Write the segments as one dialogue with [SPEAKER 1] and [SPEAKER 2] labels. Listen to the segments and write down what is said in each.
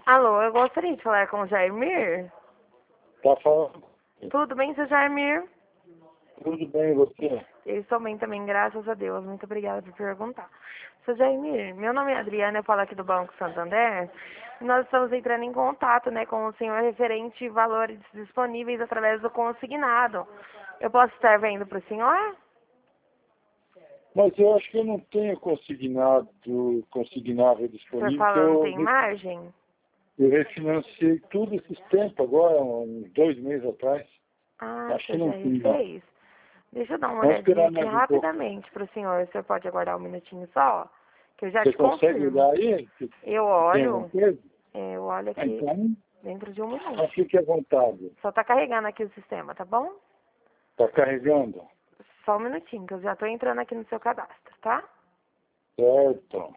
[SPEAKER 1] Alô, eu gostaria de falar com o Jaimir.
[SPEAKER 2] Tá falando?
[SPEAKER 1] Tudo bem, seu Jaimir?
[SPEAKER 2] Tudo bem, você?
[SPEAKER 1] Eu estou bem também, graças a Deus. Muito obrigada por perguntar. Seu Jaimir, meu nome é Adriana, eu falo aqui do Banco Santander. E nós estamos entrando em contato, com o senhor referente a valores disponíveis através do consignado. Eu posso estar vendo para o senhor?
[SPEAKER 2] Mas eu acho que eu não tenho consignável
[SPEAKER 1] O senhor
[SPEAKER 2] disponível,
[SPEAKER 1] fala, não tem margem?
[SPEAKER 2] eu refinanciei tudo esses tempos agora, uns 2 meses atrás.
[SPEAKER 1] Ah,
[SPEAKER 2] Acho que
[SPEAKER 1] você
[SPEAKER 2] não
[SPEAKER 1] já
[SPEAKER 2] tem, não.
[SPEAKER 1] fez? Deixa eu dar uma
[SPEAKER 2] Vamos
[SPEAKER 1] olhadinha
[SPEAKER 2] esperar
[SPEAKER 1] aqui
[SPEAKER 2] mais um pouco.
[SPEAKER 1] rapidamente para o senhor. O senhor pode aguardar um minutinho só? Que eu já
[SPEAKER 2] Você
[SPEAKER 1] te
[SPEAKER 2] consegue
[SPEAKER 1] confirmo.
[SPEAKER 2] olhar aí?
[SPEAKER 1] Eu
[SPEAKER 2] Se tem alguma
[SPEAKER 1] olho,
[SPEAKER 2] coisa?
[SPEAKER 1] eu olho aqui
[SPEAKER 2] Então,
[SPEAKER 1] dentro de um minuto.
[SPEAKER 2] fique à vontade.
[SPEAKER 1] Só tá carregando aqui o sistema, tá bom?
[SPEAKER 2] Está carregando?
[SPEAKER 1] Só um minutinho, que eu já tô entrando aqui no seu cadastro, tá?
[SPEAKER 2] Certo.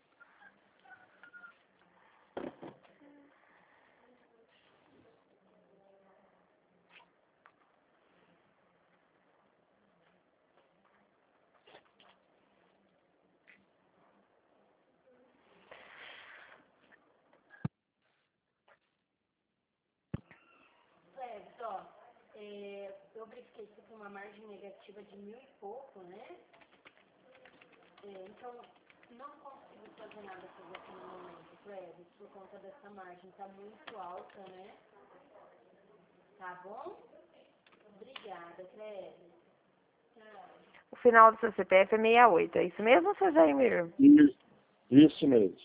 [SPEAKER 1] Cleves, ó, eu verifiquei que tem uma margem negativa de 1.000 e pouco, né? Então, não consigo fazer nada por você no momento, Cleves, por conta dessa margem. Tá muito alta, né? Tá bom? Obrigada, Cleves. O final do seu CPF é 68, é isso mesmo, seu Jaimir?
[SPEAKER 2] Isso mesmo.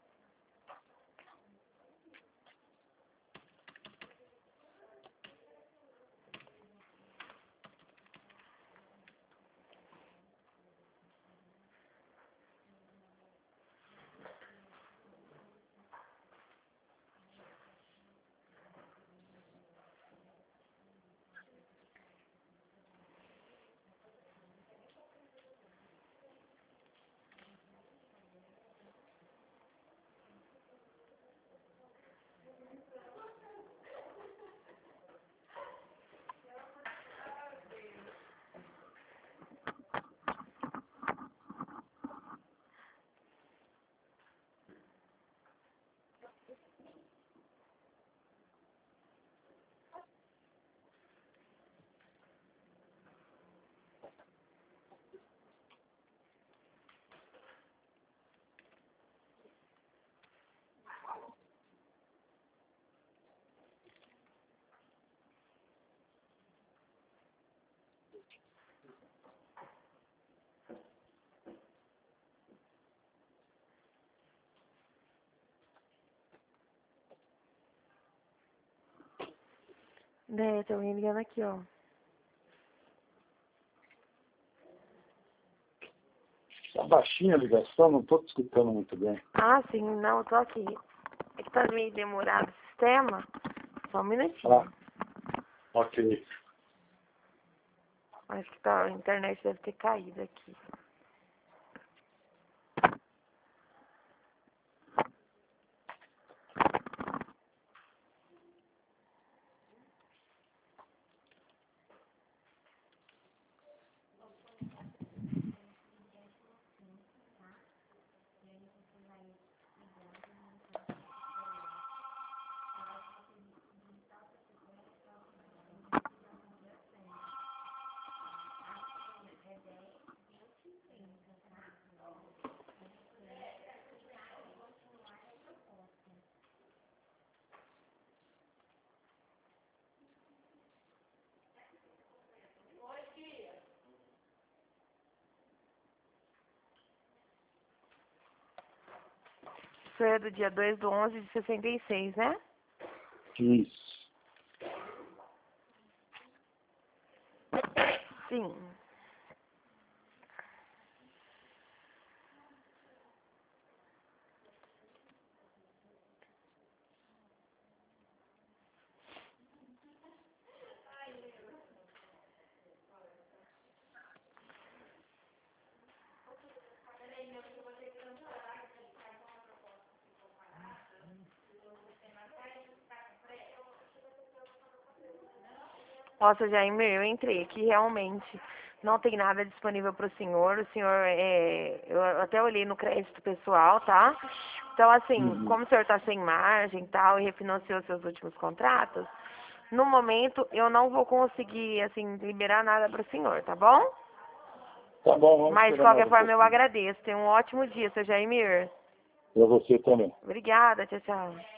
[SPEAKER 1] Tô me ligando aqui, ó.
[SPEAKER 2] Está baixinha a ligação, não estou te escutando muito bem.
[SPEAKER 1] Ah, sim, não, eu tô aqui. É que tá meio demorado o sistema. Só um minutinho.
[SPEAKER 2] Ah, ok.
[SPEAKER 1] Acho que a internet deve ter caído aqui. Isso é do dia 2/11 de 66, né?
[SPEAKER 2] Isso.
[SPEAKER 1] Sim. Nossa, Jaime, eu entrei aqui realmente. Não tem nada disponível para o senhor. O senhor, eu até olhei no crédito pessoal, tá?
[SPEAKER 3] Então, assim, como o senhor está sem margem e tal, e refinanciou seus últimos contratos, no momento eu não vou conseguir, assim, liberar nada para o senhor, tá bom?
[SPEAKER 2] Tá bom, vamos
[SPEAKER 3] Mas, de
[SPEAKER 2] esperar mais
[SPEAKER 3] qualquer
[SPEAKER 2] um
[SPEAKER 3] forma, eu
[SPEAKER 2] pouquinho.
[SPEAKER 3] agradeço. Tenha um ótimo dia, seu Jaimir.
[SPEAKER 2] Pra você também.
[SPEAKER 3] Obrigada, tchau, tchau.